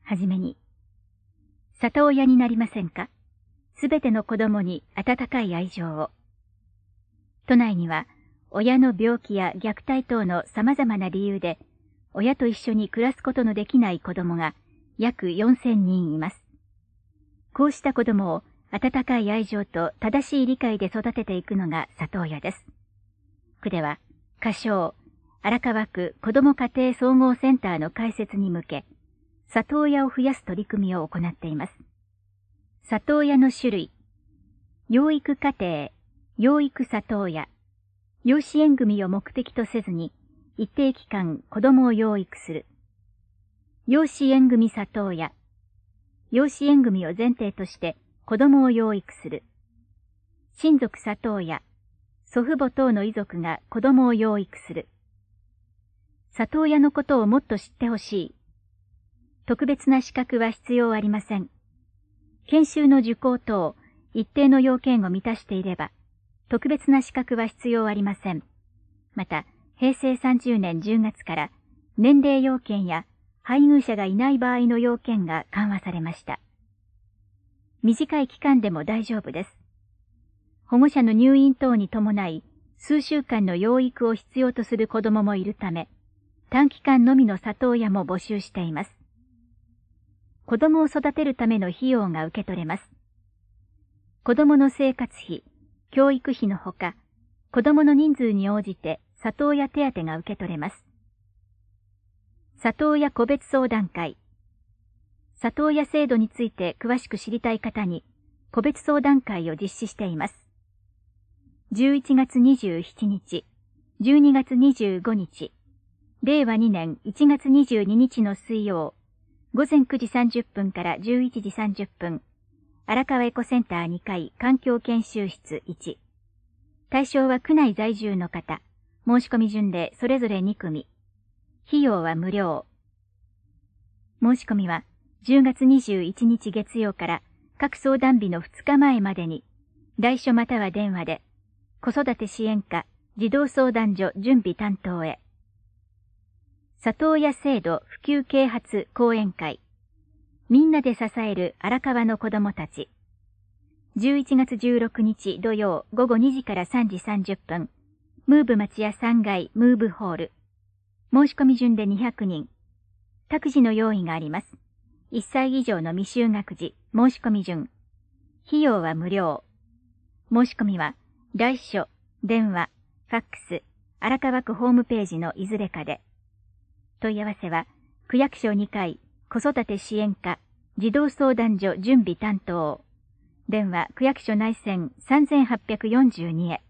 はじめに、里親になりませんか？すべての子供に温かい愛情を。都内には、親の病気や虐待等の様々な理由で、親と一緒に暮らすことのできない子供が約4000人います。こうした子供を温かい愛情と正しい理解で育てていくのが里親です。区では、仮称、荒川区子ども家庭総合センターの開設に向け、里親を増やす取り組みを行っています。里親の種類、養育家庭、養育里親、養子縁組を目的とせずに、一定期間子供を養育する。養子縁組里親、養子縁組を前提として子供を養育する。親族里親、祖父母等の遺族が子供を養育する。里親のことをもっと知ってほしい。特別な資格は必要ありません。研修の受講等、一定の要件を満たしていれば、特別な資格は必要ありません。また、平成30年10月から年齢要件や配偶者がいない場合の要件が緩和されました。短い期間でも大丈夫です。保護者の入院等に伴い、数週間の養育を必要とする子供もいるため、短期間のみの里親も募集しています。子供を育てるための費用が受け取れます。子供の生活費、教育費のほか、子供の人数に応じて里親手当が受け取れます。里親個別相談会。里親制度について詳しく知りたい方に、個別相談会を実施しています。11月27日、12月25日、令和2年1月22日の水曜、午前9時30分から11時30分、荒川エコセンター2階環境研修室1。対象は区内在住の方、申し込み順でそれぞれ2組。費用は無料。申し込みは10月21日月曜から各相談日の2日前までに、来所または電話で、子育て支援課児童相談所準備担当へ。里親制度普及啓発講演会。みんなで支える荒川の子供たち。11月16日土曜午後2時から3時30分。ムーブ町屋3階ムーブホール。申し込み順で200人。託児の用意があります。1歳以上の未就学児、申し込み順。費用は無料。申し込みは、来所、電話、ファックス、荒川区ホームページのいずれかで。問い合わせは、区役所2階、子育て支援課、児童相談所準備担当。電話区役所内線3842へ。